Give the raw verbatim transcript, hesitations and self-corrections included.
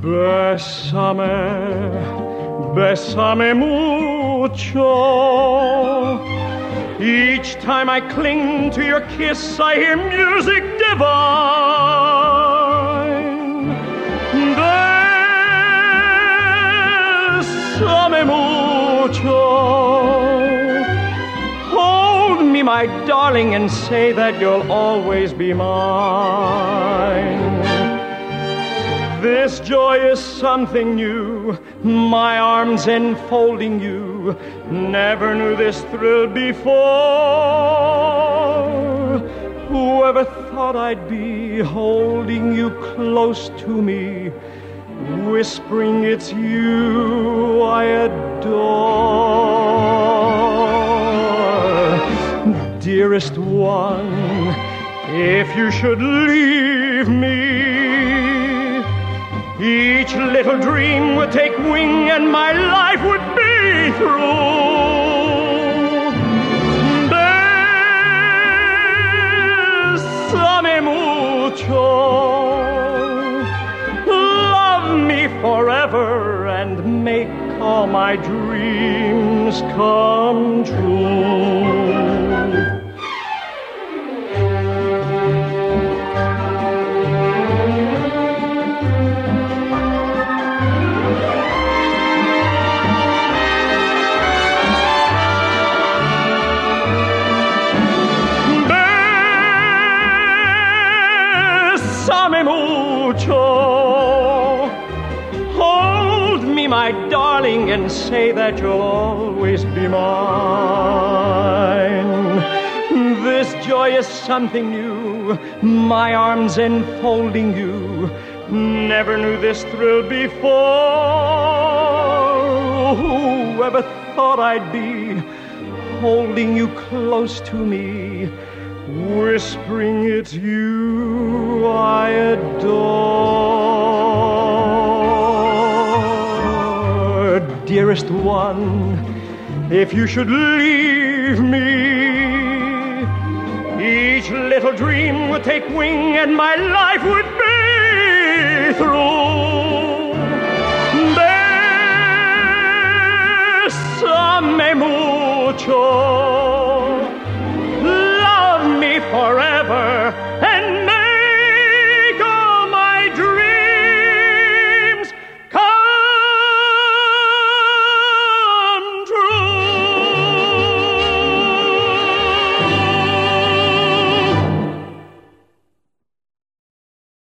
Bésame, bésame mucho. Each time I cling to your kiss, I hear music divine. Bésame mucho. Hold me, my darling, and say that you'll always be mine. This joy is something new, my arms enfolding you. Never knew this thrill before. Whoever thought I'd be holding you close to me, whispering it's you I adore. Dearest one, if you should leave me, each little dream would take wing and my life would be through. Bésame mucho. Love me forever and make all my dreams come true. Hold me, my darling, and say that you'll always be mine. This joy is something new, my arms enfolding you. Never knew this thrill before. Whoever thought I'd be holding you close to me, whispering it's you I adore. Dearest one, if you should leave me, each little dream would take wing and my life would be through. Bésame mucho.